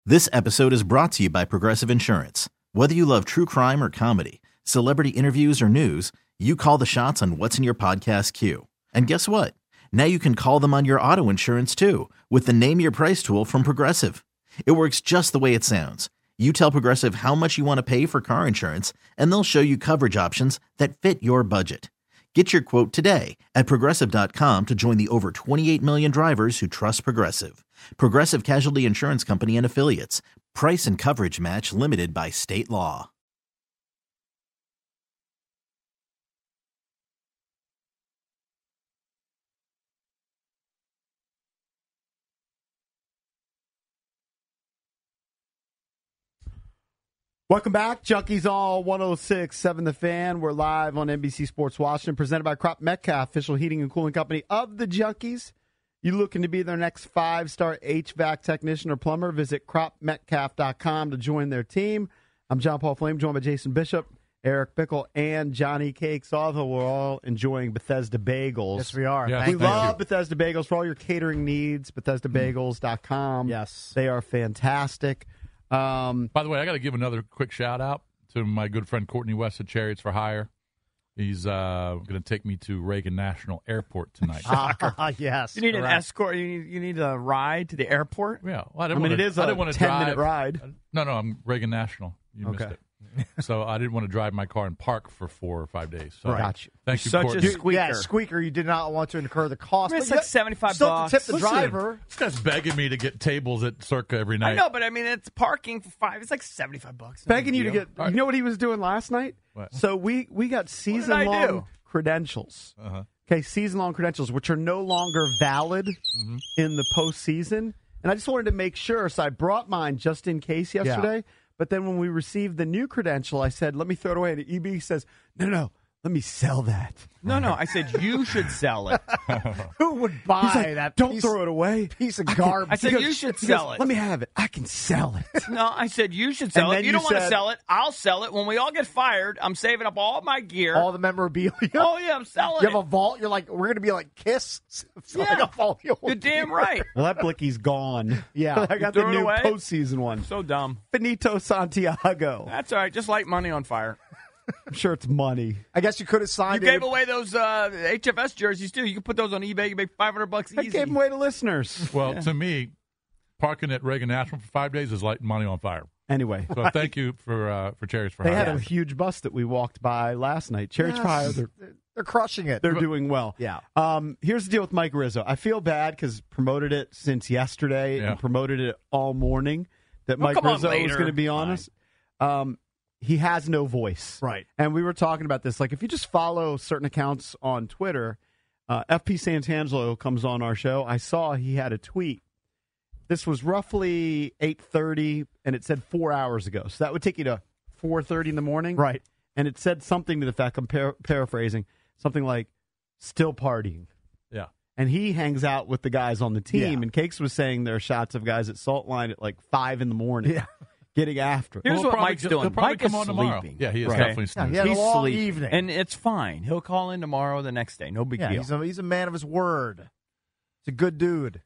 This episode is brought to you by Progressive Insurance. Whether you love true crime or comedy, celebrity interviews or news, you call the shots on what's in your podcast queue. And guess what? Now you can call them on your auto insurance too with the Name Your Price tool from Progressive. It works just the way it sounds. You tell Progressive how much you want to pay for car insurance, and they'll show you coverage options that fit your budget. Get your quote today at Progressive.com to join the over 28 million drivers who trust Progressive. Progressive Casualty Insurance Company and Affiliates. Price and coverage match limited by state law. Welcome back. Junkies All 106.7 The Fan. We're live on NBC Sports Washington, presented by Crop Metcalf, official heating and cooling company of the Junkies. You looking to be their next 5-star HVAC technician or plumber? Visit cropmetcalf.com to join their team. I'm John Paul Flame, joined by Jason Bishop, Eric Bickle, and Johnny Cakes. Although we're all enjoying Bethesda Bagels. Yes, we are. Yes, We love Bethesda Bagels for all your catering needs. BethesdaBagels.com. Yes. They are fantastic. By the way, I got to give another quick shout out to my good friend Courtney West at Chariots for Hire. He's going to take me to Reagan National Airport tonight. Yes. You need an escort. You need a ride to the airport. Yeah, well, it is a 10-minute ride. No, I'm Reagan National. You missed it. So I didn't want to drive my car and park for 4 or 5 days. So Got you. thank you, Such Courtney. a squeaker. Yeah, squeaker. You did not want to incur the cost. I mean, it's but like $75. Still have to tip the Listen, driver. This guy's begging me to get tables at Circa every night. I know, but I mean, it's parking for $5. It's like $75. Begging you to get. All right. You know what he was doing last night? What? So we got I season-long do? credentials. Uh-huh. Okay, season-long credentials, which are no longer valid in the postseason. And I just wanted to make sure, so I brought mine just in case yesterday. But then when we received the new credential, I said, let me throw it away. And EB says, no, let me sell that. No, I said you should sell it. Who would He's buy like, that don't piece, throw it away. piece of garbage? I said He goes- you should he goes, sell it. Let me have it. I can sell it. No, I said you should sell And it. then You you don't want to said- sell it. I'll sell it. When we all get fired, I'm saving up all my gear. All the memorabilia. Oh, yeah, I'm selling You have it. a vault. You're like, we're going to be like Kiss. Selling Yeah. off all the old You're damn right. Well, that Blicky's gone. Yeah. I got You the threw it new away? postseason one. So dumb. Benito Santiago. That's all right. Just light money on fire. I'm sure it's money. I guess you could have You signed gave it. away those HFS jerseys, too. You can put those on eBay. You make $500 I easy. gave them away to listeners. Well, to me, parking at Reagan National for 5 days is lighting money on fire. Anyway, So thank you for Chariots for they Hire. had a huge bus that we walked by last night. Chariots Yes. Fire, They're crushing it. they're doing well. Yeah. Here's the deal with Mike Rizzo. I feel bad because promoted it since yesterday Yeah. and promoted it all morning that Well, Mike come on Rizzo was later. going to be on us. He has no voice. Right. And we were talking about this. Like, if you just follow certain accounts on Twitter, FP Santangelo comes on our show. I saw he had a tweet. This was roughly 8:30, and it said 4 hours ago. So that would take you to 4:30 in the morning. Right. And it said something to the fact, I'm paraphrasing, something like, still partying. Yeah. And he hangs out with the guys on the team. Yeah. And Cakes was saying there are shots of guys at Salt Line at like 5 in the morning getting after it. Here's He'll what probably Mike's ju- doing. He'll probably Mike come is on tomorrow. sleeping. Yeah, he is Right. definitely Yeah, snoozing. he had a long sleeping. evening. And it's fine. He'll call in tomorrow, the next day. No big Yeah, deal. he's a man of his word. He's a good dude.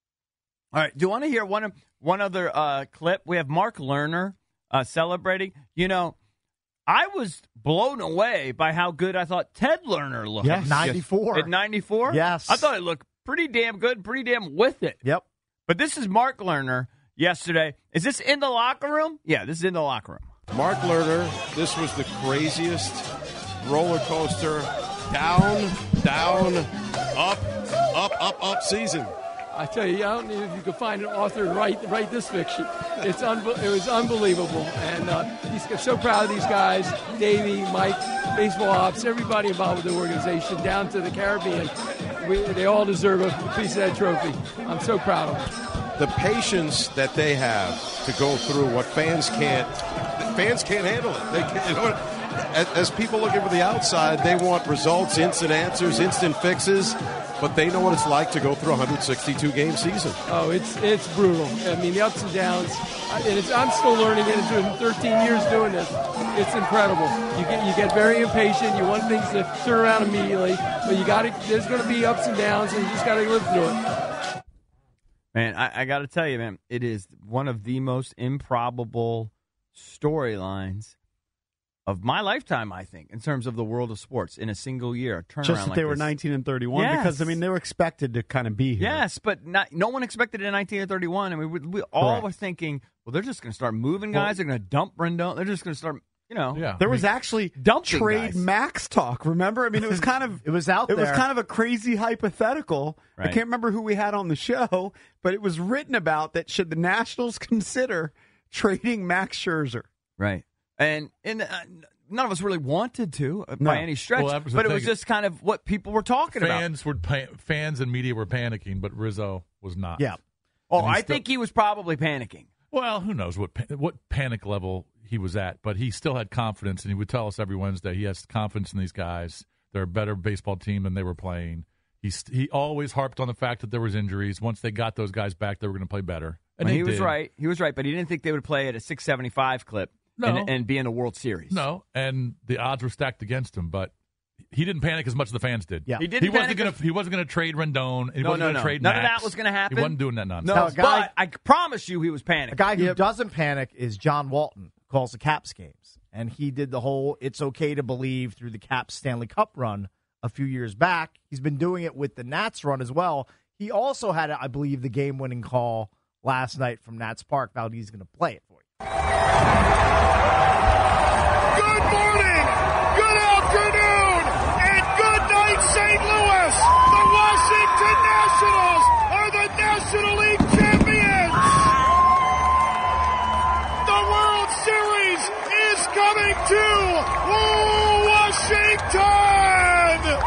All right. Do you want to hear one other clip? We have Mark Lerner celebrating. You know, I was blown away by how good I thought Ted Lerner looked. Yes. 94. At 94? Yes. I thought it looked pretty damn good, pretty damn with it. Yep. But this is Mark Lerner yesterday. Is this in the locker room? Yeah, this is in the locker room. Mark Lerner, this was the craziest roller coaster, down, up season. I tell you, I don't know if you could find an author and write this fiction. It was unbelievable, and he's so proud of these guys, Davey, Mike, baseball ops, everybody involved with the organization, down to the Caribbean. They all deserve a piece of that trophy. I'm so proud of them. The patience that they have to go through what fans can't handle it. They can't, you know, as people looking from the outside, they want results, instant answers, instant fixes. But they know what it's like to go through a 162-game season. Oh, it's brutal. I mean, the ups and downs. And I'm still learning it. It's been 13 years doing this. It's incredible. You get very impatient. You want things to turn around immediately. But there's going to be ups and downs, and you just got to live through it. Man, I got to tell you, man, it is one of the most improbable storylines of my lifetime, I think, in terms of the world of sports in a single year. A turnaround Just that like they were this. 19 and 31 Yes. because, I mean, they were expected to kind of be here. Yes, but no one expected it in 19 and 31. I mean, we all Correct. were thinking, well, they're just going to start moving guys. They're going to dump Rendon. They're just going to start, Yeah. There was actually dumping trade guys. max talk, remember? I mean, it was kind of It was out It was there. kind of a crazy hypothetical. I Right. can't remember who we had on the show, but it was written about that should the Nationals consider trading Max Scherzer. Right. And none of us really wanted to No. by any stretch, Well, that was the but it was thing. just kind of what people were talking about. Fans and media were panicking, but Rizzo was not. Yeah. Oh, And he I still- think he was probably panicking. Well, who knows what panic level he was at, but he still had confidence, and he would tell us every Wednesday he has confidence in these guys. They're a better baseball team than they were playing. He always harped on the fact that there was injuries. Once they got those guys back, they were going to play better. And Well, they he was did. right. He was right, but he didn't think they would play at a 675 clip No. and be in a World Series. No, and the odds were stacked against him, but he didn't panic as much as the fans did. Yeah. He didn't panic He wasn't going to trade Rendon. He No, wasn't no, going no. to trade None of Max. that was going to happen. He wasn't doing that nonsense. No, Now, a guy- but I promise you he was panicking. A guy who doesn't panic is John Walton, who calls the Caps games. And he did the whole "it's okay to believe" through the Caps Stanley Cup run a few years back. He's been doing it with the Nats run as well. He also had, I believe, the game-winning call last night from Nats Park. Valdez going to play it for you. Good morning, good afternoon, and good night, St. Louis. The Washington Nationals are the National League champions. The World Series is coming to Washington.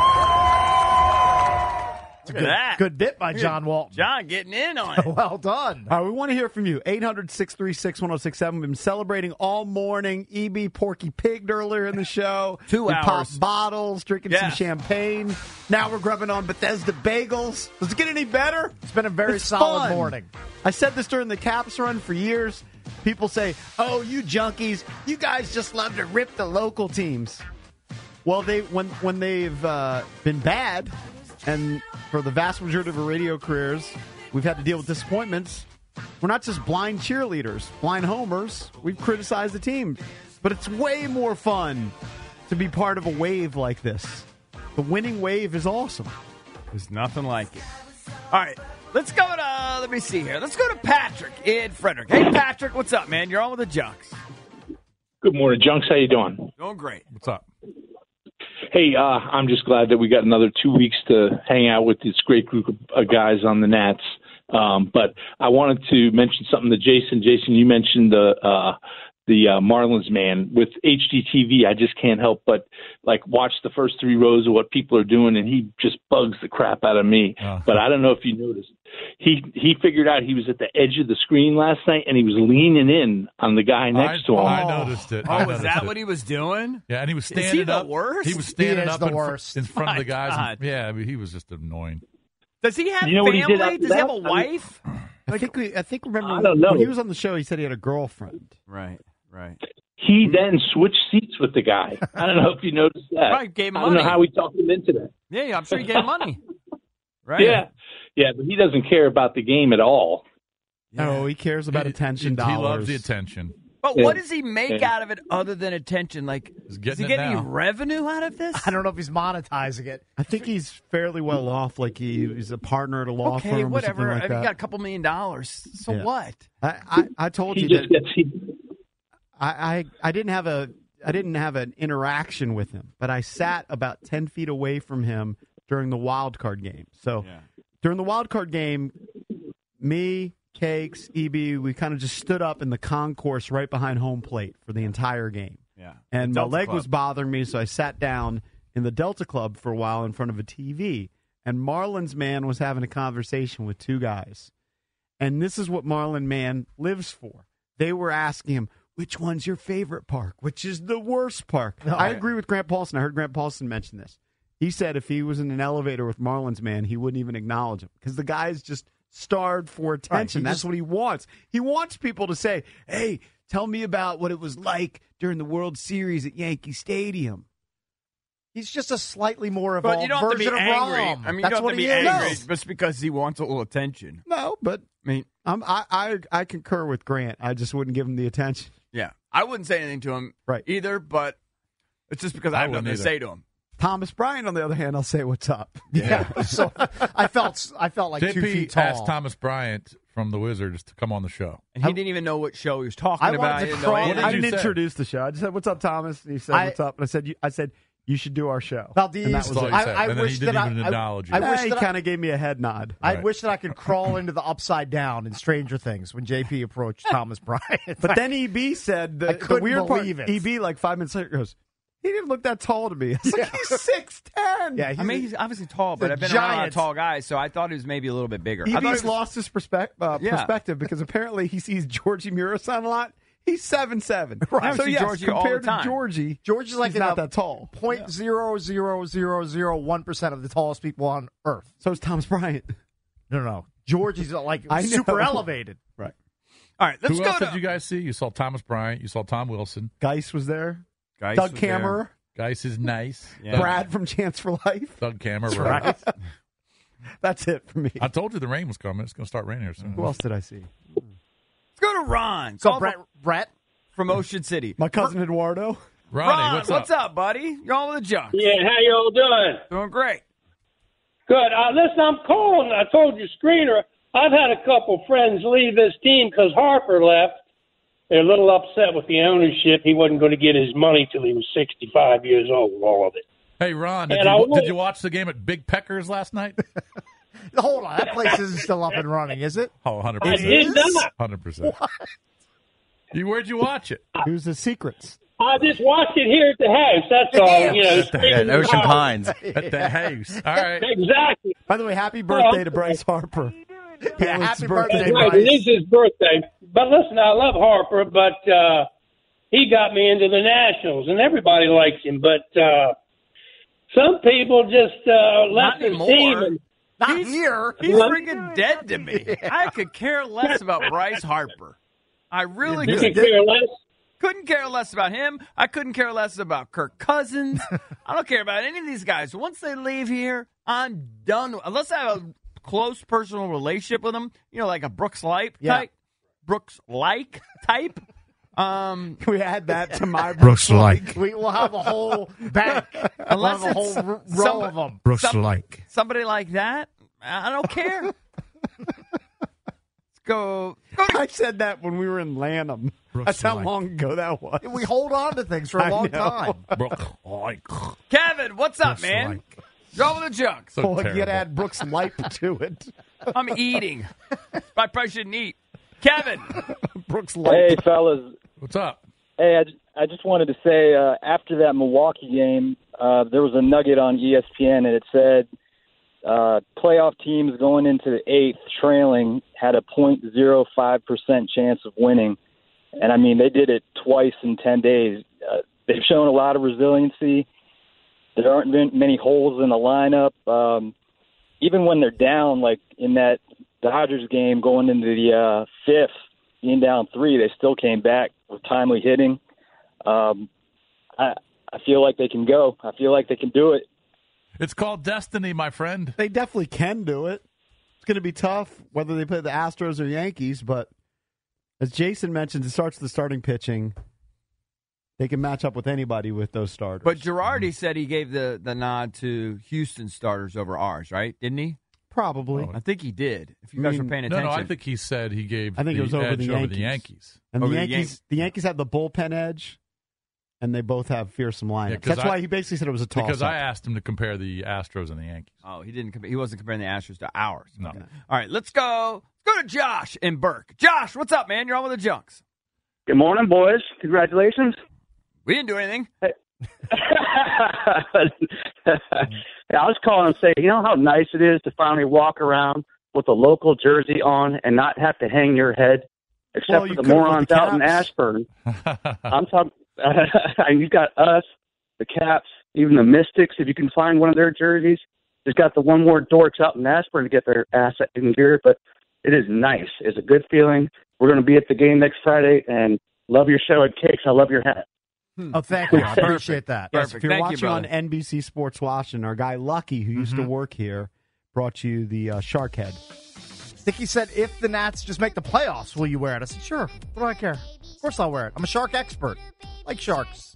Look at that. Good bit by John Walton. John getting in on it. Well done. All right, we want to hear from you. 800-636-1067. We've been celebrating all morning. EB Porky pigged earlier in the show. 2 we hours. popped bottles, drinking some Yes. champagne. Now we're grubbing on Bethesda bagels. Does it get any better? It's been a very It's solid fun. morning. I said this during the Caps run for years. People say, "Oh, you junkies, you guys just love to rip the local teams." Well, when they've been bad, and for the vast majority of our radio careers, we've had to deal with disappointments. We're not just blind cheerleaders, blind homers. We've criticized the team, but it's way more fun to be part of a wave like this. The winning wave is awesome. There's nothing like it. All right, let's go to, let me see here. Let's go to Patrick in Frederick. Hey, Patrick, what's up, man? You're on with the Junks. Good morning, Junks. How you doing? Doing great. What's up? Hey, I'm just glad that we got another 2 weeks to hang out with this great group of guys on the Nats. But I wanted to mention something to Jason. Jason, you mentioned the Marlins man with HDTV. I just can't help but watch the first 3 rows of what people are doing, and he just bugs the crap out of me. But I don't know if you noticed. He figured out he was at the edge of the screen last night, and he was leaning in on the guy next to him. I noticed it. Oh, was that what he was doing? Yeah, and he was standing Is he the up. worst? He was standing He is up the in worst. front of the guys. God. Yeah, I mean, he was just annoying. Does he have You know what he family? did after Does he have a that? wife? I think remember I don't know. when he was on the show, he said he had a girlfriend. Right. He then switched seats with the guy. I don't know if you noticed that. Right, gave him I don't know money. how he talked him into that. Yeah, I'm sure he gave him money. Right? Yeah, but he doesn't care about the game at all. No, he cares about attention dollars. He loves the attention. But what does he make out of it other than attention? He's Does getting he it get any now. revenue out of this? I don't know if he's monetizing it. I think he's fairly well off. Like he's a partner at a law Okay, firm. whatever. Or something like You that. got a couple $1 million. So Yeah. what? I told He you just that gets I didn't have an interaction with him, but I sat about 10 feet away from him during the wild card game. So during the wild card game, me, Cakes, EB, we kind of just stood up in the concourse right behind home plate for the entire game. Yeah. And The my Delta leg Club. was bothering me, so I sat down in the Delta Club for a while in front of a TV. And Marlins man was having a conversation with 2 guys. And this is what Marlin man lives for. They were asking him, which one's your favorite park? Which is the worst park? I agree with Grant Paulson. I heard Grant Paulson mention this. He said if he was in an elevator with Marlins man, he wouldn't even acknowledge him because the guy's just starved for attention. Right, That's what he wants. He wants people to say, hey, tell me about what it was like during the World Series at Yankee Stadium. He's just a slightly more But evolved you don't have to be version of angry. Rahm. I mean, you That's don't have what to he be is. angry just because he wants a little attention. No, but I mean, I concur with Grant. I just wouldn't give him the attention. yeah, I wouldn't say anything to him Right. either, but it's just because I have nothing to say to him. Thomas Bryant, on the other hand, I'll say what's up. Yeah. So I felt like 2 feet JP tall. asked Thomas Bryant from the Wizards to come on the show. And he didn't even know what show he was talking I about. wanted to He didn't know crawl- anything. I did you didn't say? introduce the show. I just said, "What's up, Thomas?" And he said, "What's up?" And I said, "You should do our show." Valdez, And that was That's all it. he said. I And then wish he didn't that even acknowledge you. I wish he that kind of gave me a head nod. I Right. wish that I could crawl into the upside down in Stranger Things when JP approached Thomas Bryant. But then EB said I the couldn't weird believe part. it. EB, like 5 minutes later, goes, "He didn't look that tall to me." I was like, "He's 6'10". yeah, I mean, he's obviously tall, but a I've been around a lot of giant. tall guys, so I thought he was maybe a little bit bigger. I thought he EB's was- lost his perspective because apparently he sees Georgie Murasan a lot. He's 7'7". I So see yes, Georgie all compared the time. to Georgie, George is like he's not in a that tall. 0.00001% of the tallest people on Earth. So is Thomas Bryant. No. Georgie's like I know. super elevated. Right. All right, let's Who go else to did you guys see? You saw Thomas Bryant. You saw Tom Wilson. Geis was there. Geis Doug was there. Kammerer. Geis is nice. Yeah. Brad from Chance for Life. Doug Kammerer. Right. That's it for me. I told you the rain was coming. It's going to start raining here soon. Who else did I see? Let's go to Ron. So Call Brett, from Ocean City. My cousin Eduardo. Ronnie, Ron, what's up? buddy? You're on with the junk. Yeah, how y'all doing? Doing great. Good. Listen, I'm calling. I told you, screener, I've had a couple friends leave this team because Harper left. They're a little upset with the ownership. He wasn't going to get his money till he was 65 years old, all of it. Hey, Ron, And I did you watch the game at Big Peckers last night? hold on. That place isn't still up and running, is it? Oh, 100%. I did not. 100%. Where'd you watch it? Who's the secrets? I just watched it here at the house. That's all. You know, screening the Ocean house. Pines. At the house. All right. Exactly. By the way, happy birthday to Bryce Harper. Yeah, It's happy birthday, birthday, Right, Bryce. it is his birthday. But listen, I love Harper, but he got me into the Nationals, and everybody likes him. But some people just left his anymore. team. And, Not here. He's freaking dead to me. I could care less about Bryce Harper. I really you could. can care less. Couldn't care less about him. I couldn't care less about Kirk Cousins. I don't care about any of these guys. Once they leave here, I'm done. Unless I have a close personal relationship with them, you know, like a Brooks-like type. Brooks-like type. Can we add that to my Brooks like. We will have a whole bank. Unless we'll have a it's whole row somebody- of them. Brooks like. Somebody like that, I don't care. Let's go. I said that when we were in Lanham. That's how long ago that was. We hold on to things for a I long know. time. Kevin, what's up, man? Go with the junk. So Well, you terrible. got to add Brooks Light to it. I'm eating. I probably shouldn't eat. Kevin. Brooks Light. Hey, fellas. What's up? Hey, I just wanted to say after that Milwaukee game, there was a nugget on ESPN, and it said playoff teams going into the eighth trailing had a 0.05% chance of winning. And, I mean, they did it twice in 10 days. They've shown a lot of resiliency. There aren't many holes in the lineup. Even when they're down, like in that Dodgers game going into the fifth, being down 3, they still came back with timely hitting. I feel like they can go. I feel like they can do it. It's called destiny, my friend. They definitely can do it. It's going to be tough whether they play the Astros or Yankees, but as Jason mentioned, it starts the starting pitching. They can match up with anybody with those starters. But Girardi said he gave the nod to Houston starters over ours, right? Didn't he? Probably. I think he did. If you guys were paying No, attention. I think he said he gave I think the it was over edge the over Yankees. the Yankees. And Over the the Yankees have the bullpen edge, and they both have fearsom lineups. 'cause That's why he basically said it was a toss-up. Because I asked him to compare the Astros and the Yankees. Oh, he didn't. He wasn't comparing the Astros to ours. No. Okay. All right, let's go. Let's go to Josh in Burke. Josh, what's up, man? You're on with the Junks. Good morning, boys. Congratulations. We didn't do anything. I was calling to say, you know how nice it is to finally walk around with a local jersey on and not have to hang your head, except Well, for you the could've with morons the out in Caps. Ashburn. I'm talking. You got us, the Caps, even the Mystics. If you can find one of their jerseys, just got the one more dorks out in Ashburn to get their ass in gear. But it is nice. It's a good feeling. We're going to be at the game next Friday, and love your show at Cakes. I love your hat. Oh, thank you. I appreciate that. Yes, Perfect. if you're Thank you, watching on brother. NBC Sports Washington, our guy Lucky, who used to work here, brought you the Shark Head. I think he said, if the Nats just make the playoffs, will you wear it? I said, sure. What do I care? Of course I'll wear it. I'm a shark expert. I like sharks.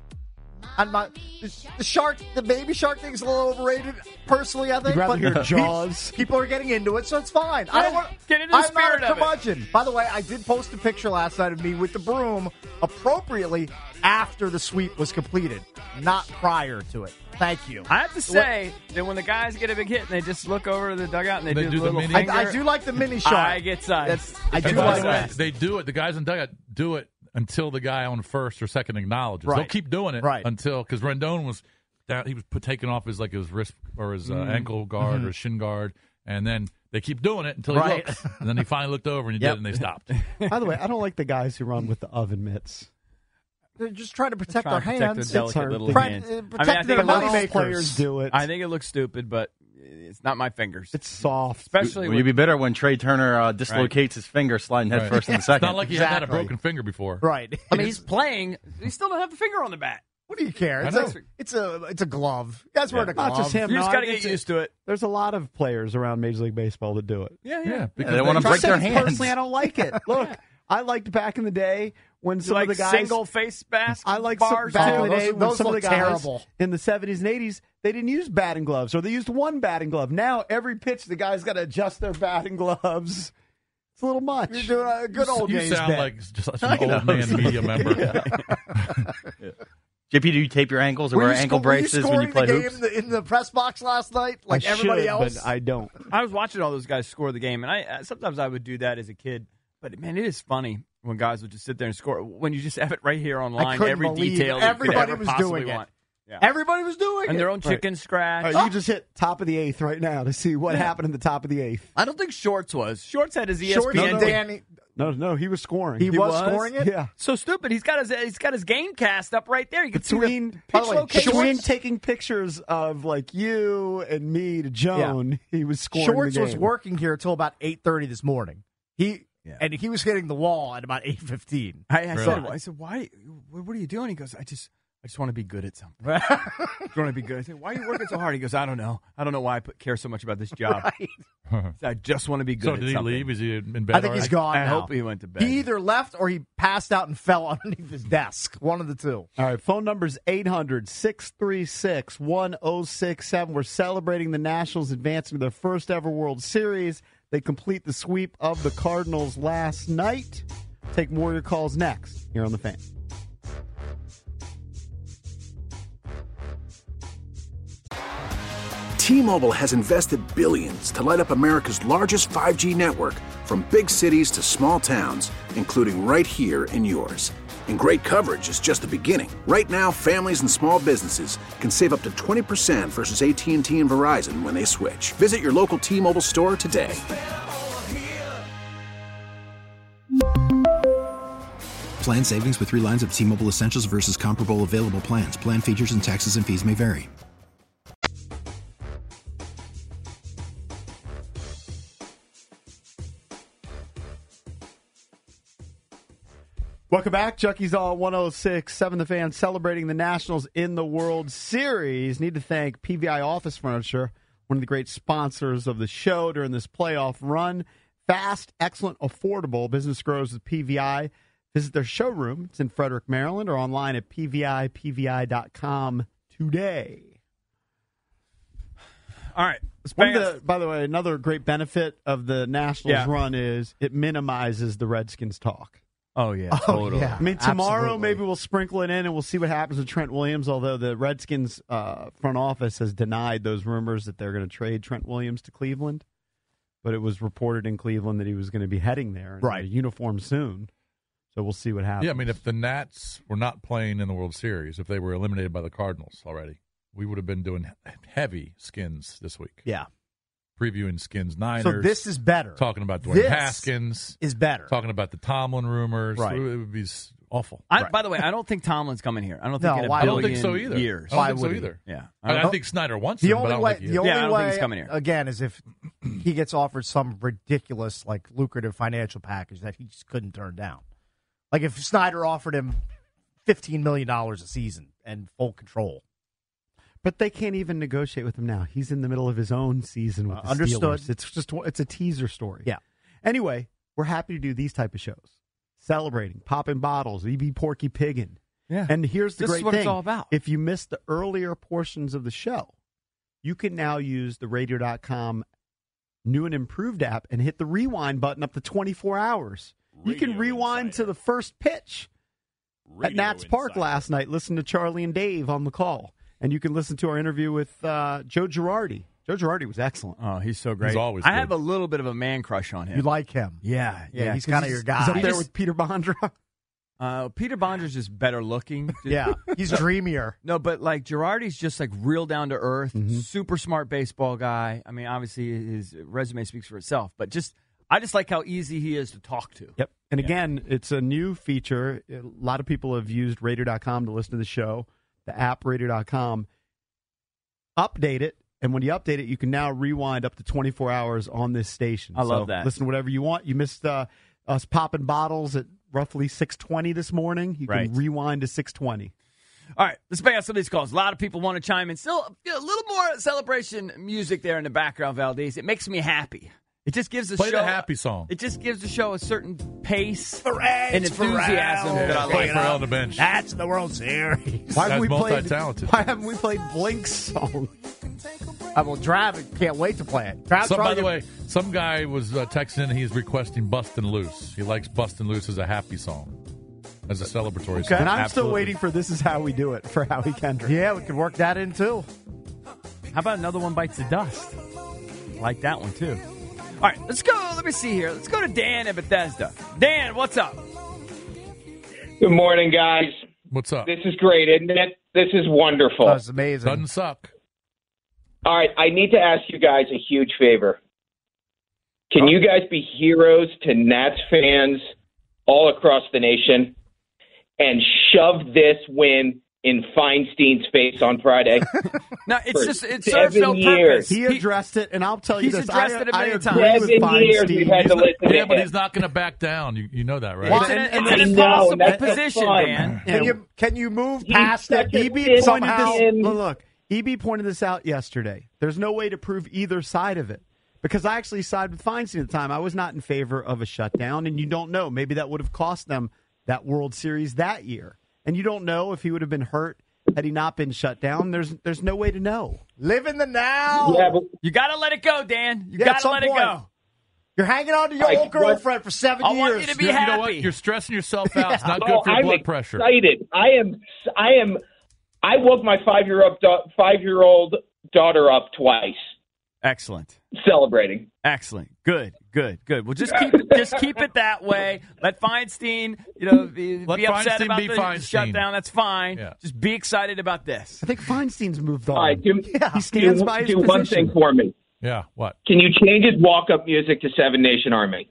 The baby shark thing is a little overrated, personally, I think. You'd rather but hear Jaws. People are getting into it, so it's fine. I don't want get into the spirit I'm of not a it. curmudgeon. By the way, I did post a picture last night of me with the broom appropriately after the sweep was completed, not prior to it. Thank you. I have to say that when the guys get a big hit and they just look over to the dugout and they do the little mini- finger, I do like the mini shark. I get sized. I do And by like the way, that. they do it. The guys in dugout do it until the guy on first or second acknowledges. Right. They'll keep doing it Right. until because Rendon was down. He was taking off his wrist or his ankle guard or shin guard, and then they keep doing it until he Right. looks, and then he finally looked over and he did it, and they stopped. By the way, I don't like the guys who run with the oven mitts. They're just trying to protect their Trying to protect hands. their delicate hard. little Protect- hands. protect I mean, I their think money most makers. Players do it. I think it looks stupid, but it's not my fingers. It's soft. Especially Will when you be bitter when Trey Turner dislocates his finger sliding head Right. first in the It's second? not like he had a Exactly. broken finger before. Right. I mean, he's playing. He still don't have the finger on the bat. What do you care? I It's know. it's a glove. You guys wearing a glove. Not just him. You just no, got to it's get used to it. There's a lot of players around Major League Baseball that do it. Yeah. Because they wanna I'm break their saying hands. Personally, I don't like it. Look, I liked back in the day when some like of the guys single face basket I like bars back too. in the day when Those some of the look guys terrible. in the 70s and 80s, they didn't use batting gloves, or they used one batting glove. Now every pitch, the guy's got to adjust their batting gloves. It's a little much. You're doing a good old You days sound bit. like just an old man media member. JP, do you tape your ankles or Were wear you ankle sco- were you braces when you scoring play the hoops? game in the press box last night, like I everybody should, else? but I don't. I was watching all those guys score the game, and I sometimes I would do that as a kid. But man, it is funny when guys would just sit there and score. When you just have it right here I online, couldn't every believe detail that you could everybody ever was possibly doing it. want. Yeah. Everybody was doing And it. their own chicken scratch. You just hit top of the eighth right now to see what happened in the top of the eighth. I don't think Shorts was. Shorts had his ESPN. Shorts and thing. Danny. No, he was scoring. He was scoring it? Yeah. So stupid. He's got his game cast up right there. You can see Between, the by pitch the way, location. between taking pictures of like you and me to Joan, he was scoring. Shorts the was game. working here until about 8:30 this morning. And he was hitting the wall at about 8:15. I said, why? What are you doing? He goes, I just want to be good at something. I just want to be good. I said, why are you working so hard? He goes, I don't know. I don't know why I care so much about this job. I just want to be good So at did he something. leave? Is he in bed? I think he's gone I now. hope he went to bed. He either left or he passed out and fell underneath his desk. One of the two. All right, phone number's 800-636-1067. We're celebrating the Nationals advancing to their first ever World Series. They complete the sweep of the Cardinals last night. Take more of your calls next here on The Fan. T-Mobile has invested billions to light up America's largest 5G network, from big cities to small towns, including right here in yours. And great coverage is just the beginning. Right now, families and small businesses can save up to 20% versus AT&T and Verizon when they switch. Visit your local T-Mobile store today. Plan savings with 3 lines of T-Mobile Essentials versus comparable available plans. Plan features and taxes and fees may vary. Welcome back. Chucky's All 106.7 The Fan, celebrating the Nationals in the World Series. Need to thank PVI Office Furniture, one of the great sponsors of the show during this playoff run. Fast, excellent, affordable. Business grows with PVI. Visit their showroom. It's in Frederick, Maryland, or online at pvi.com today. All right. By the way, another great benefit of the Nationals run is it minimizes the Redskins talk. Oh, yeah, totally. yeah. I mean, tomorrow Absolutely. maybe we'll sprinkle it in and we'll see what happens with Trent Williams, although the Redskins front office has denied those rumors that they're going to trade Trent Williams to Cleveland. But it was reported in Cleveland that he was going to be heading there in a uniform soon. So we'll see what happens. Yeah, I mean, if the Nats were not playing in the World Series, if they were eliminated by the Cardinals already, we would have been doing heavy Skins this week. Yeah. Previewing Skins Niners. So this is better. Talking about Dwayne This Haskins. is better. Talking about the Tomlin rumors. Right. It would be awful. By the way, I don't think Tomlin's coming here. I don't think No, in a why I don't billion think so either. years. I Why don't think would so he? either. Yeah. I think Snyder wants The him, but I only don't way, think he the is. only I don't way, think he's coming here. again, is if he gets offered some ridiculous, like, lucrative financial package that he just couldn't turn down. Like if Snyder offered him $15 million a season and full control. But they can't even negotiate with him now. He's in the middle of his own season with the understood. Steelers. It's a teaser story. Yeah. Anyway, we're happy to do these type of shows. Celebrating, popping bottles, EB Porky Piggin. Yeah. And here's the This great is what thing. it's all about. If you missed the earlier portions of the show, you can now use the radio.com new and improved app and hit the rewind button up to 24 hours. You can rewind to the first pitch at Nats Park last night. Listen to Charlie and Dave on the call. And you can listen to our interview with Joe Girardi. Joe Girardi was excellent. Oh, he's so great. He's always I good. have a little bit of a man crush on him. You like him? Yeah. He's kind of your guy. He's up there with Peter Bondra. Peter Bonder's just better looking. Yeah, he's dreamier. No, but like Girardi's just like real down to earth, super smart baseball guy. I mean, obviously his resume speaks for itself, but I just like how easy he is to talk to. Yep. And again, it's a new feature. A lot of people have used radio.com to listen to the show, the app radio.com. Update it, and when you update it, you can now rewind up to 24 hours on this station. I love that. Listen to whatever you want. You missed us popping bottles at roughly 6:20 this morning. You can rewind to 6:20. All right, let's bang out some of these calls. A lot of people want to chime in. Still, a little more celebration music there in the background, Valdez. It makes me happy. It just gives the Play show the happy song. It just gives the show a certain pace and Pharrell. enthusiasm that I Play like. Pharrell on the bench. That's the World Series. Why haven't Guy's we played? multi-talented. Why haven't we played Blink's song? Trav can't wait to play it. Trav's By probably the way, some guy was texting in. He's requesting "Bustin' Loose." He likes "Bustin' Loose" as a happy song, as a celebratory song. And I'm still Absolutely. waiting for "This Is How We Do It" for Howie Kendrick. Yeah, we could work that in too. How about Another One Bites the Dust? I like that one, too. All right, let's go. Let me see here. Let's go to Dan at Bethesda. Dan, what's up? Good morning, guys. What's up? This is great, isn't it? This is wonderful. That's amazing. Doesn't suck. All right, I need to ask you guys a huge favor. Can you guys be heroes to Nats fans all across the nation and shove this win in Feinstein's face on Friday? No, it's For just it serves 7 no years. purpose. He addressed it, and I'll tell you He's this. addressed it a I million agree times. with 7 years we've had to Feinstein. listen to Yeah, but him. he's not going to back down. You know that, right? Well, It's an I impossible know, that's position, fine. Dan. Can you move He's past it? such a EB thin pointed somehow? this. man. Look, EB pointed this out yesterday. There's no way to prove either side of it because I actually sided with Feinstein at the time. I was not in favor of a shutdown, and you don't know. Maybe that would have cost them that World Series that year, and you don't know if he would have been hurt had he not been shut down. There's no way to know. Live in the now. Yeah, but You got to let it go, Dan. You Yeah, at got to some let it point. go. You're hanging on to your Like, old girlfriend for 7 I years. want you to be You know happy. what? You're stressing yourself out. It's not good Oh, for your I'm blood pressure. excited. I woke my 5-year-old daughter up twice Excellent. celebrating. Excellent. Good. Well, just keep it that way. Let Feinstein, be Let upset Feinstein about be the Feinstein. shutdown. That's fine. Yeah. Just be excited about this. I think Feinstein's moved on. All right, he stands by his do position. one thing for me. Yeah, what? Can you change his walk-up music to Seven Nation Army?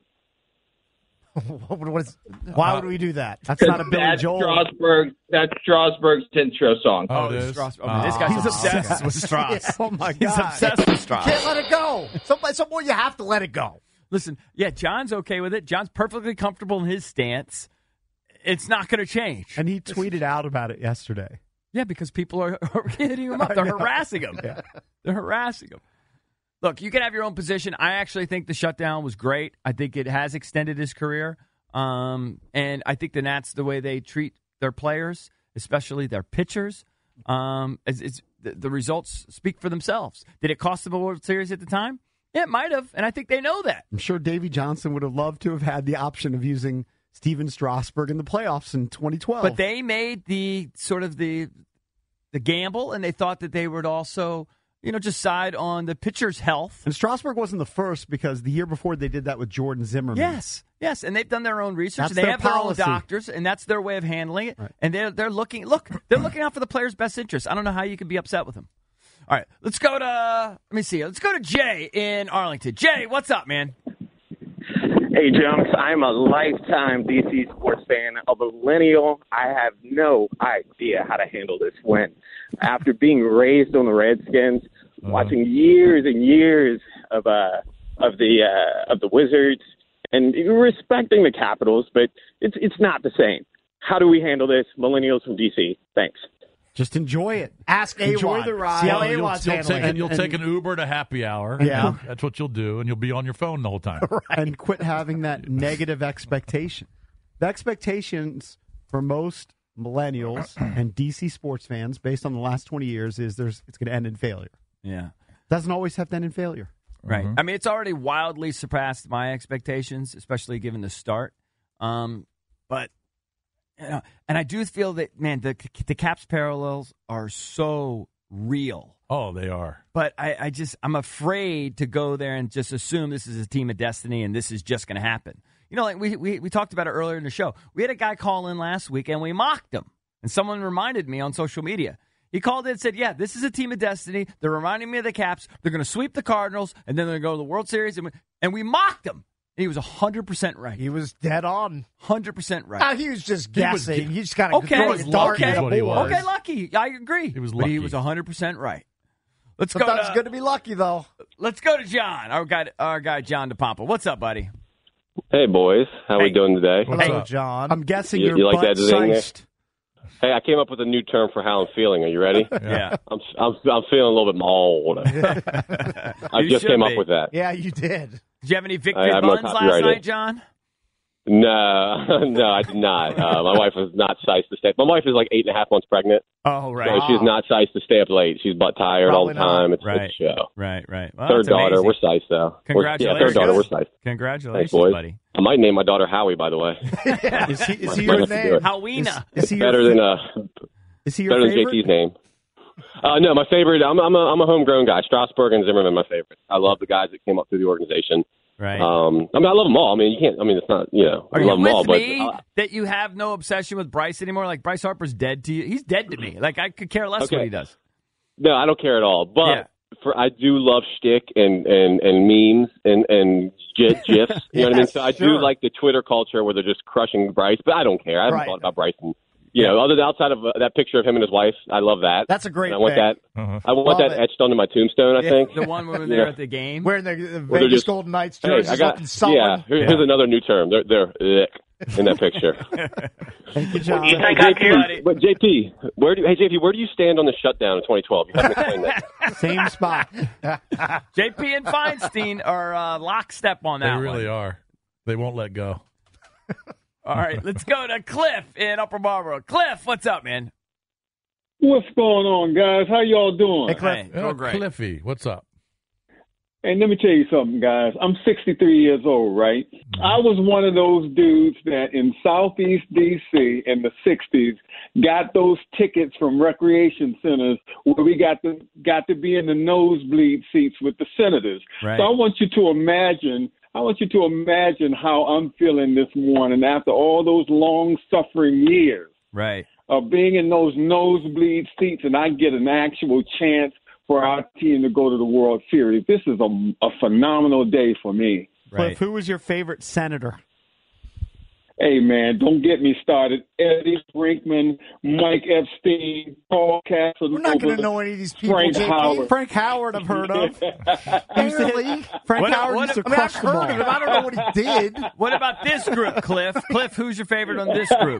Why would we do that? That's not a Billy That's Joel. That's Strasburg's intro song. Oh, it is? Strauss. Oh, this guy's He's obsessed with Strauss. Oh my He's God! obsessed with Strauss. Can't let it go. Some more you have to let it go. Listen, yeah, John's okay with it. John's perfectly comfortable in his stance. It's not going to change. And he tweeted out about it yesterday. Yeah, because people are hitting him up. They're harassing him. Yeah. They're harassing him. Look, you can have your own position. I actually think the shutdown was great. I think it has extended his career. And I think the Nats, the way they treat their players, especially their pitchers, the results speak for themselves. Did it cost them a World Series at the time? Yeah, it might have, and I think they know that. I'm sure Davey Johnson would have loved to have had the option of using Steven Strasburg in the playoffs in 2012. But they made the sort of the gamble, and they thought that they would also, just side on the pitcher's health. And Strasburg wasn't the first because the year before they did that with Jordan Zimmerman. Yes, and they've done their own research. That's And they their have their own policy. doctors, and that's their way of handling it. Right. And they're looking out for the player's best interest. I don't know how you can be upset with them. All right, let's go to Jay in Arlington. Jay, what's up, man? Hey, Junks, I'm a lifetime DC sports fan, a millennial. I have no idea how to handle this win. After being raised on the Redskins, watching years and years of the Wizards, and respecting the Capitals, but it's not the same. How do we handle this? Millennials from DC. Thanks. Just enjoy it. Ask A-Wad. Enjoy the ride. See how Well, A-Wad's handling it. you'll take an Uber to happy hour. Yeah. That's what you'll do, and you'll be on your phone the whole time. And quit having that negative expectation. The expectations for most millennials and DC sports fans, based on the last 20 years, is it's going to end in failure. Yeah. Doesn't always have to end in failure. Right. I mean, it's already wildly surpassed my expectations, especially given the start. But, you know, and I do feel that, man, the Caps parallels are so real. Oh, they are. But I'm afraid to go there and just assume this is a team of destiny and this is just going to happen. You know, like we talked about it earlier in the show. We had a guy call in last week and we mocked him. And someone reminded me on social media. He called in and said, yeah, this is a team of destiny. They're reminding me of the Caps. They're going to sweep the Cardinals, and then they're going to go to the World Series. And we mocked him. And he was 100% right. He was dead on. 100% right. He was just guessing. He just kind of throwing a dart at a board. Okay, lucky. I agree. He was lucky. But he was 100% right. Sometimes it's good to be lucky, though. Let's go to John, our guy John DePompa. What's up, buddy? Hey, boys. How we doing today? Hello, John. I'm guessing you you're like that thing there? butt-sized. Hey, I came up with a new term for how I'm feeling. Are you ready? Yeah. I'm feeling a little bit mauled. I just came up with that. Yeah, you did. Did you have any victory I buns last night, John? No, I did not. My wife was not sized to stay. My wife is like 8.5 months pregnant. Oh, right. So she's not sized to stay up late. She's butt tired all the time. It's a show. Right. Well, third daughter, we're sized though. Congratulations. Third daughter, we're sized. Congratulations, Thanks, boys. buddy. I might name my daughter Howie, by the way. Is he your name? Howina. Is he better than Is he your better favorite? than JT's name? No, my favorite. I'm a homegrown guy. Strasburg and Zimmerman, my favorite. I love the guys that came up through the organization. Right. I love them all. I mean, you can't. I mean, it's not. Are I you love them with all, me that you have no obsession with Bryce anymore? Like Bryce Harper's dead to you. He's dead to me. Like I could care less what he does. No, I don't care at all. But I do love shtick and memes and gifs. You know what I mean? So I do like the Twitter culture where they're just crushing Bryce, but I don't care. I haven't thought about Bryce and. Outside of that picture of him and his wife, I love that. That's a great. I want pick. that. I want that etched onto my tombstone. I think the one where we're there at the game, wearing the Vegas Golden Knights jerseys, looking sullen. Here's another new term. They're in that picture. Thank you, John. But JP, where do you stand on the shutdown in 2012? You haven't explained that. Same spot. JP and Feinstein are lockstep on that. They really are. They won't let go. All right, let's go to Cliff in Upper Marlboro. Cliff, what's up, man? What's going on, guys? How y'all doing? Hey, Cliff. Oh, Cliffy, what's up? Hey, let me tell you something, guys. I'm 63 years old, right? Mm-hmm. I was one of those dudes that in Southeast D.C. in the 60s got those tickets from recreation centers where we got to be in the nosebleed seats with the senators. Right. So I want you to imagine how I'm feeling this morning after all those long-suffering years of being in those nosebleed seats, and I get an actual chance for our team to go to the World Series. This is a phenomenal day for me. Cliff, who was your favorite senator? Hey, man, don't get me started. Eddie Brinkman, Mike Epstein, Paul Casanova. We're not going to know any of these people. Frank Howard. Frank Howard, I've heard of. Frank Howard used to crush the ball. I don't know what he did. What about this group, Cliff? Cliff, who's your favorite on this group?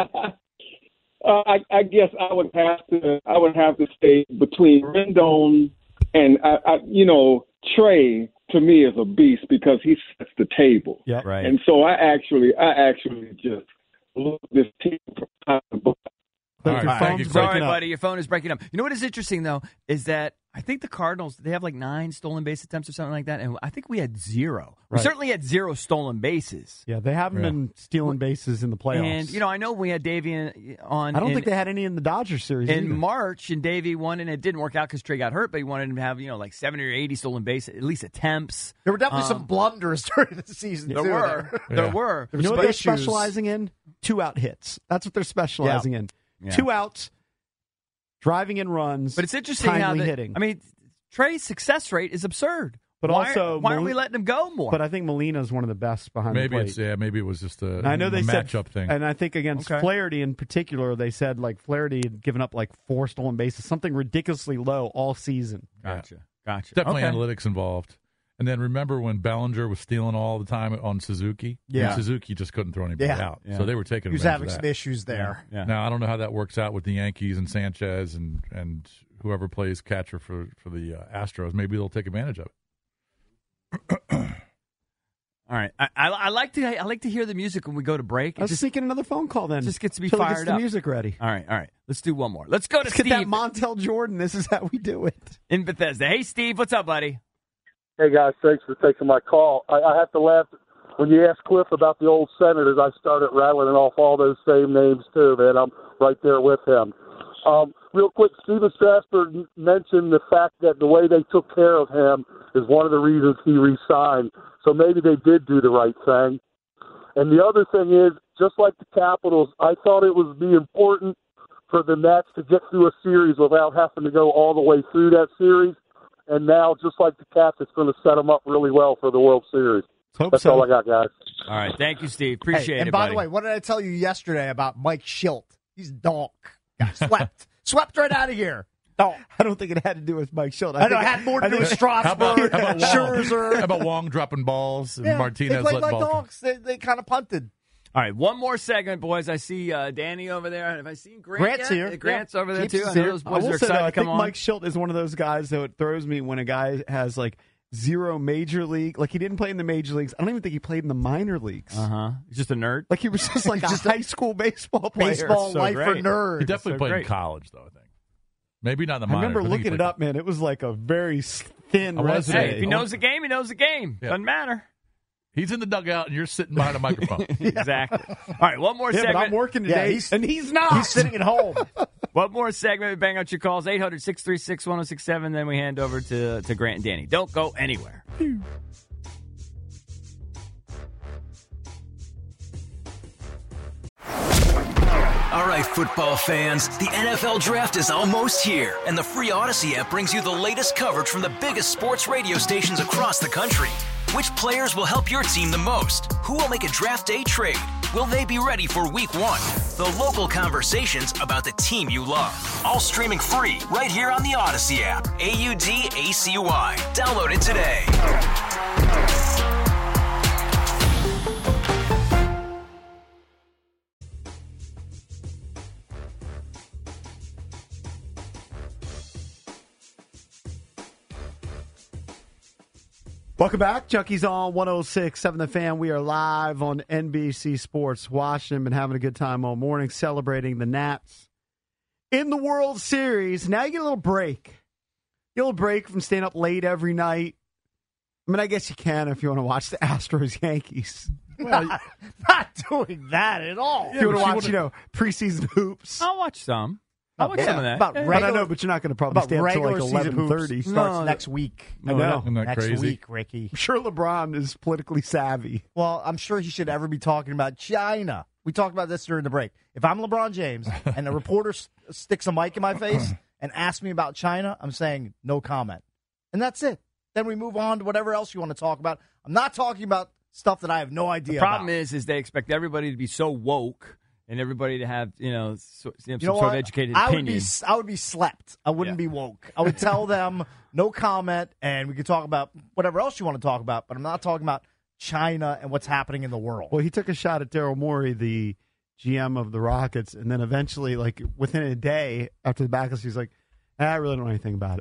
I guess I would have to stay between Rendon and Trey. To me, is a beast because he sets the table. Yeah, right. And so I actually just love this team from top to bottom. Sorry, buddy, your phone is breaking up. You know what is interesting, though, is that I think the Cardinals, they have like 9 stolen base attempts or something like that, and I think we had 0. We certainly had 0 stolen bases. Yeah, they haven't been stealing bases in the playoffs. And, I know we had Davey on. I don't think they had any in the Dodgers series in either. March, and Davey won, and it didn't work out because Trey got hurt, but he wanted him to have, like 70 or 80 stolen base, at least attempts. There were definitely some blunders during the season, There were. You know what they're specializing in? 2-out hits. That's what they're specializing in. Yeah. 2 outs, driving in runs, but it's interesting how hitting. I mean, Trey's success rate is absurd. But why also, aren't we letting him go more? But I think Molina's one of the best behind the plate. Maybe it was just a I know they matchup thing. And I think against Flaherty in particular, they said like Flaherty had given up like 4 stolen bases, something ridiculously low all season. Gotcha. Definitely analytics involved. And then remember when Bellinger was stealing all the time on Suzuki? Yeah. And Suzuki just couldn't throw anybody out. Yeah. So they were taking He was advantage having of some that. issues there. Yeah. Now, I don't know how that works out with the Yankees and Sanchez and whoever plays catcher for the Astros. Maybe they'll take advantage of it. All right. I like to hear the music when we go to break. I was thinking another phone call then. Just gets to be Till it fired gets the up. music ready. All right. Let's do one more. Let's go to Let's Steve get that Montel Jordan. This is how we do it. in Bethesda. Hey, Steve, what's up, buddy? Hey, guys, thanks for taking my call. I have to laugh. When you asked Cliff about the old Senators, I started rattling off all those same names, too, man. I'm right there with him. Real quick, Steven Strasburg mentioned the fact that the way they took care of him is one of the reasons he re-signed. So maybe they did do the right thing. And the other thing is, just like the Capitals, I thought it would be important for the Nats to get through a series without having to go all the way through that series. And now, just like the Cats, it's going to set them up really well for the World Series. That's all I got, guys. All right. Thank you, Steve. Appreciate it, And by buddy. the way, what did I tell you yesterday about Mike Schilt? He's donk. Got swept. Swept right out of here. Donk. I don't think it had to do with Mike Schilt. I know, it had more to do with Strasburg, Scherzer. How about Wong dropping balls and Yeah, Martinez they played letting like balls? donks. They kind of punted. All right, one more segment, boys. I see Danny over there. Have I seen Grant Grant's yet? here. Grant's Yeah. over there, Keeps too. us I know here. those I boys will are say, excited though, I to come think on. Mike Schilt is one of those guys that throws me when a guy has like zero major league. Like he didn't play in the major leagues. I don't even think he played in the minor leagues. He's just a nerd. Like he was just like a high school baseball player. Baseball life for nerds. He definitely So played great. in college, though, I think. Maybe not in the I minors. remember think he looking it played- up, man. It was like a very thin I was resume. Hey, if he knows the game, he knows the game. Yeah. Doesn't matter. He's in the dugout, and you're sitting behind a microphone. Exactly. All right, one more Yeah, segment. but I'm working today, and he's not. He's sitting at home. One more segment. We bang out your calls, 800-636-1067. Then we hand over to Grant and Danny. Don't go anywhere. All right, football fans, the NFL Draft is almost here, and the free Odyssey app brings you the latest coverage from the biggest sports radio stations across the country. Which players will help your team the most? Who will make a draft day trade? Will they be ready for week one? The local conversations about the team you love. All streaming free right here on the Odyssey app. AUDACY. Download it today. Welcome back. Junkies on 106.7 The Fan. We are live on NBC Sports Washington. Been having a good time all morning celebrating the Nats in the World Series. Now you get a little break. Get a little break from staying up late every night. I mean, I guess you can if you want to watch the Astros-Yankees. Well, not doing that at all. If you want to watch, preseason hoops. I'll watch some. I'll watch some of that. About But regular, I know, but you're not going to probably stay up till like regular season hoops 11:30. starts next week. I know. Isn't that Next crazy? week, Ricky. I'm sure LeBron is politically savvy. Well, I'm sure he should ever be talking about China. We talked about this during the break. If I'm LeBron James and a reporter sticks a mic in my face and asks me about China, I'm saying no comment. And that's it. Then we move on to whatever else you want to talk about. I'm not talking about stuff that I have no idea The problem about. is they expect everybody to be so woke and everybody to have, some You know sort what? of educated I opinion. would be slept. I wouldn't be woke. I would tell them no comment, and we could talk about whatever else you want to talk about, but I'm not talking about China and what's happening in the world. Well, he took a shot at Daryl Morey, the GM of the Rockets, and then eventually, like within a day after the backlash, he's like, I really don't know anything about it.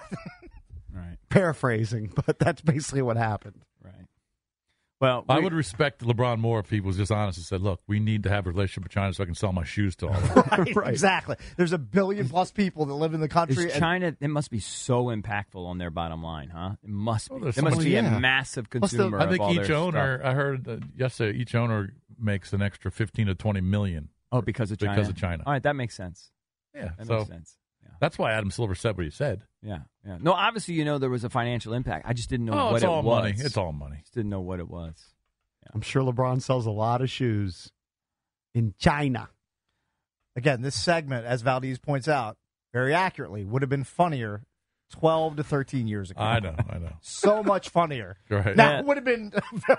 Right. Paraphrasing, but that's basically what happened. Right. Well, I would respect LeBron more if he was just honest and said, look, we need to have a relationship with China so I can sell my shoes to all of them. Right. Exactly. There's 1 billion plus people that live in the country. Is China, it must be so impactful on their bottom line, huh? It must be. there's It must so be many- a massive consumer. I think of all each their owner, stuff. I heard yesterday, each owner makes an extra 15 to 20 million. Oh, because of China? Because of China. All right, that makes sense. Yeah, That so makes sense. that's why Adam Silver said what he said. Yeah. No, obviously, there was a financial impact. I just didn't know what it's all it was. money. It's all money. Just didn't know what it was. I'm sure LeBron sells a lot of shoes in China. Again, this segment, as Valdez points out very accurately, would have been funnier 12 to 13 years ago. I know. So much funnier. Right. Now, Yeah. it would have been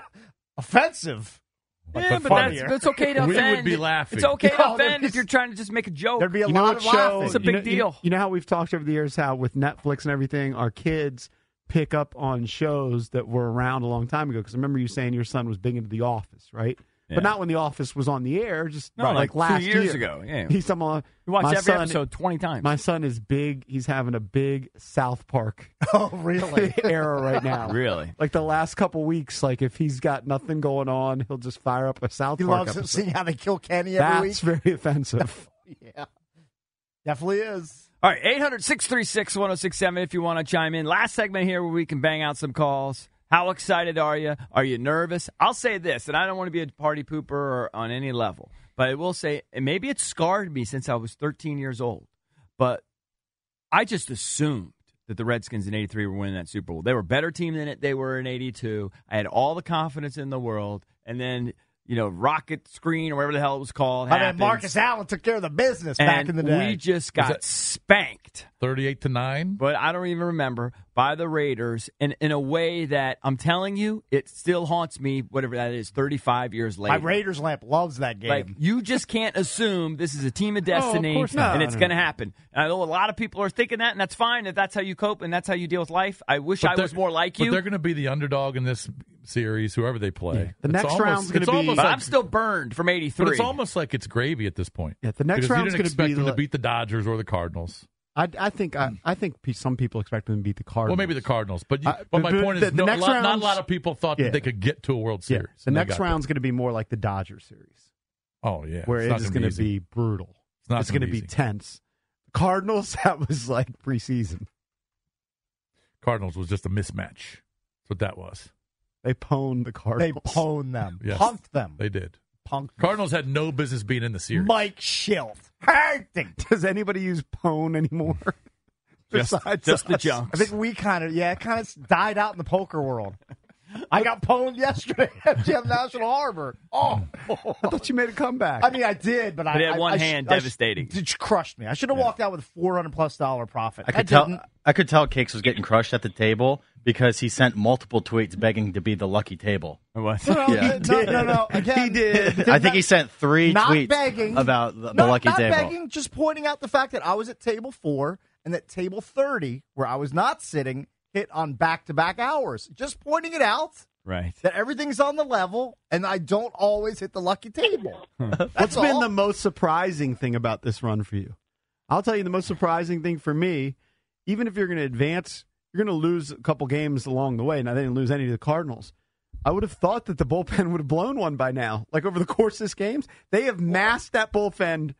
offensive. Yeah, but funnier. that's okay to offend. We would be laughing. It's okay to No, offend if you're trying to just make a joke. There'd be a You know lot what of laughing. It's a big deal. You know how we've talked over the years how with Netflix and everything, our kids pick up on shows that were around a long time ago. Because I remember you saying your son was big into The Office, right? Yeah. But not when The Office was on the air, just No, like like last 2 years year. ago, yeah. He's someone. You watched every episode 20 times. My son is big. He's having a big South Park Oh, really? era right now. Really? Like the last couple weeks, like if he's got nothing going on, he'll just fire up a South He Park loves episode. seeing how they kill Kenny every That's week. very offensive. Yeah, definitely is. All right, 800-636-1067 if you want to chime in. Last segment here where we can bang out some calls. How excited are you? Are you nervous? I'll say this, and I don't want to be a party pooper or on any level, but I will say, and maybe it scarred me since I was 13 years old, but I just assumed that the Redskins in 83 were winning that Super Bowl. They were a better team than they were in 82. I had all the confidence in the world, and then, rocket screen or whatever the hell it was called happened. Marcus Allen took care of the business back in the day. We just got spanked. 38-9? But I don't even remember, by the Raiders in a way that I'm telling you, it still haunts me, whatever that is, 35 years later. My Raiders lamp loves that game. Like, you just can't assume this is a team of destiny course not. and it's going to happen. And I know a lot of people are thinking that, and that's fine if that's how you cope and that's how you deal with life. I wish I was more like you. But they're going to be the underdog in this series, whoever they play. Yeah. The next round's going to be... But I'm still burned from 83. But it's almost like it's gravy at this point. Yeah, the next because round's you didn't going to expect be... them to beat the Dodgers or the Cardinals. I think some people expect them to beat the Cardinals. Well, maybe the Cardinals. But my point is, not a lot of people thought that they could get to a World Series. Yeah. The next round's going to be more like the Dodger series. Oh, yeah. Where it is going to be brutal. It's going to be tense. Cardinals, that was like preseason. Cardinals was just a mismatch. That's what that was. They pwned the Cardinals. They pwned them. Yes, Punked them. They did. Punked Cardinals had no business being in the series. Mike Schilt. Does anybody use pwn anymore? Besides just the us? junks. I think we kind of died out in the poker world. I got pwned yesterday at Gem National Harbor. Oh, I thought you made a comeback. I mean, I did, but It had one hand, devastating. It crushed me. I should have walked out with $400+ profit. I could tell Cakes was getting crushed at the table because he sent multiple tweets begging to be the lucky table. What? No. Again, he did. I think he sent 3 not tweets begging, about the lucky table. Not begging, just pointing out the fact that I was at table 4 and that table 30, where I was not sitting, hit on back-to-back hours. Just pointing it out. Right. That everything's on the level, and I don't always hit the lucky table. What's been the most surprising thing about this run for you? I'll tell you the most surprising thing for me, even if you're going to advance, you're going to lose a couple games along the way. Now, they didn't lose any to the Cardinals. I would have thought that the bullpen would have blown one by now. Like over the course of this games, they have masked that bullpen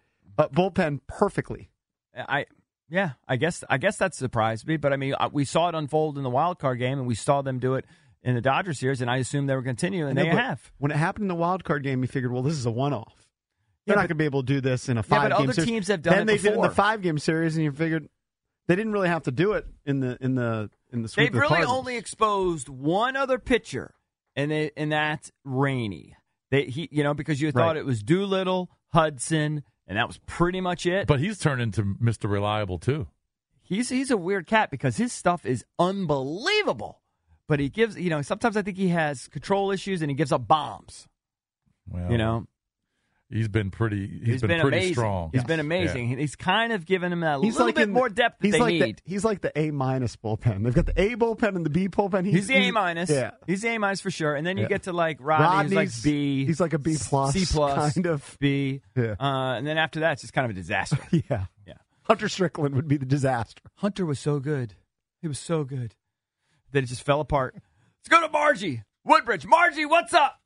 perfectly. I guess that surprised me. But, I mean, we saw it unfold in the wild card game, and we saw them do it in the Dodgers series, and I assumed they were going to continue, and they have. When it happened in the wild card game, you figured, well, this is a one-off. They're not going to be able to do this in a 5-game series. but other teams have done then it they did it in the before. 5-game series, and you figured they didn't really have to do it in the sweep. They've of the really Cardinals. only exposed one other pitcher, and that's Rainey. Because you thought it was Doolittle, Hudson, and that was pretty much it. But he's turned into Mr. Reliable, too. He's a weird cat because his stuff is unbelievable. But he gives, sometimes I think he has control issues and he gives up bombs. Well, he's been pretty. He's been pretty amazing. strong. He's been amazing. Yeah. He's kind of given him a little bit more depth that they need. He's like the A- bullpen. They've got the A bullpen and the B bullpen. He's the A-. Yeah. He's the A- for sure. And then you get to like Rodney, who's like B. He's like a B+, C+, kind of. B. Yeah. And then after that, it's just kind of a disaster. Yeah. Hunter Strickland would be the disaster. Hunter was so good. He was so good. That it just fell apart. Let's go to Margie Woodbridge. Margie, what's up?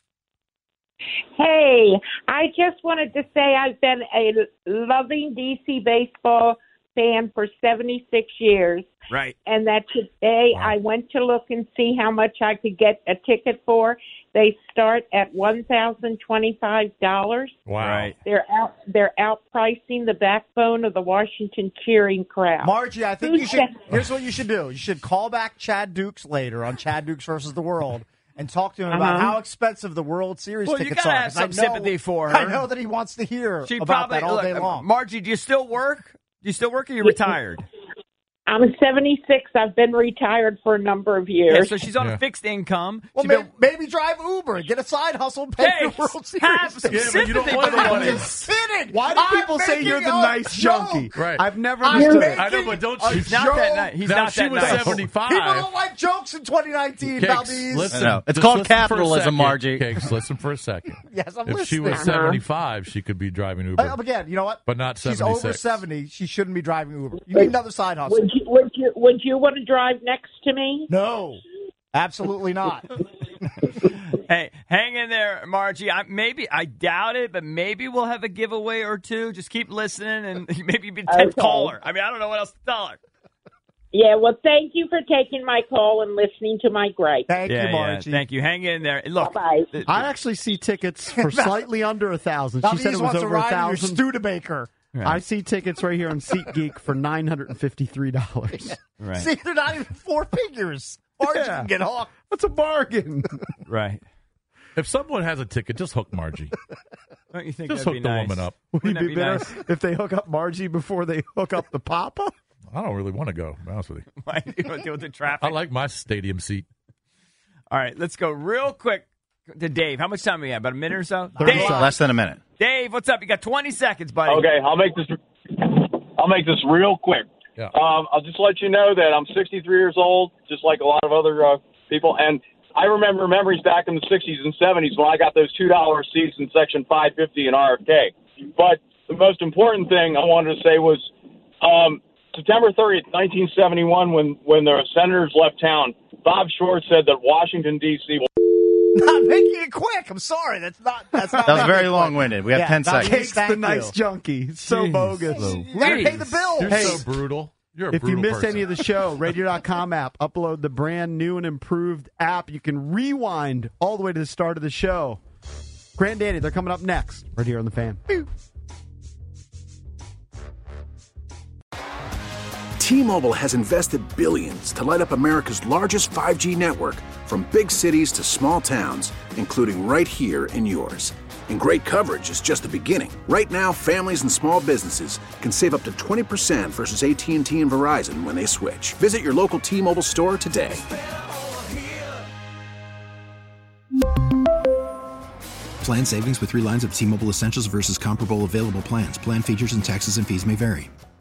Hey, I just wanted to say I've been a loving DC baseball fan for 76 years. Right. And that today I went to look and see how much I could get a ticket for. They start at $1,025. Wow. Right. They're outpricing the backbone of the Washington cheering crowd. Margie, I think here's what you should do. You should call back Chad Dukes later on Chad Dukes versus the World and talk to him about how expensive the World Series tickets you gotta are. have some sympathy for her. I know that he wants to hear about that all day long. Margie, do you still work? Do you still work or are you retired? I'm 76. I've been retired for a number of years. Yeah, so she's on a fixed income. Well, maybe drive Uber, get a side hustle, pay for World Series. Have some but you don't want to I'm just kidding. Why do people say you're the nice junkie? Right. I've never understood it. I know, but don't He's not that nice. He's not she that was nice. 75. People don't like jokes in 2019, Valdez. Listen, it's called capitalism, Margie. Cakes, listen for a second. Yes, I'm if listening. she was 75, she could be driving Uber. Again, you know what? But not She's 76. over 70. She shouldn't be driving Uber. You need another side hustle. Would you want to drive next to me? No, absolutely not. Hey, hang in there, Margie. I doubt it, but maybe we'll have a giveaway or two. Just keep listening, and maybe be 10th caller. I mean, I don't know what else to tell her. Yeah, well, thank you for taking my call and listening to my gripe. Thank you, Margie. Thank you. Hang in there. Look, bye-bye. I actually see tickets for slightly under 1,000. She said it was wants over to ride in your 1,000. Studebaker. Right. I see tickets right here on SeatGeek for $953. Right. See, they're not even four figures. Margie can get off. That's a bargain. Right. If someone has a ticket, just hook Margie. Don't you think Just that'd hook be the nice? woman up. Would you Wouldn't be that be better nice? if they hook up Margie before they hook up the Papa? I don't really want to go, to be honest with you. Why you don't deal with the traffic? I like my stadium seat. All right, let's go real quick to Dave. How much time do we have? About a minute or so? 30 Dave, less than a minute. Dave, what's up? You got 20 seconds, buddy. Okay, I'll make this real quick. Yeah. I'll just let you know that I'm 63 years old, just like a lot of other people, and I remember memories back in the 60s and 70s when I got those $2 seats in Section 550 in RFK. But the most important thing I wanted to say was September 30th, 1971, when the Senators left town, Bob Shore said that Washington, D.C. will... Not making it quick. I'm sorry. That's not. That was very long-winded. We have 10 seconds. Cake's the nice junkie. So bogus. You got to pay the bill. You're Hey, so brutal. You're a if you brutal missed person. any of the show, Radio.com app, upload the brand new and improved app. You can rewind all the way to the start of the show. Grant and Danny, they're coming up next, right here on The Fan. T-Mobile has invested billions to light up America's largest 5G network, from big cities to small towns, including right here in yours. And great coverage is just the beginning. Right now, families and small businesses can save up to 20% versus AT&T and Verizon when they switch. Visit your local T-Mobile store today. Plan savings with 3 lines of T-Mobile Essentials versus comparable available plans. Plan features and taxes and fees may vary.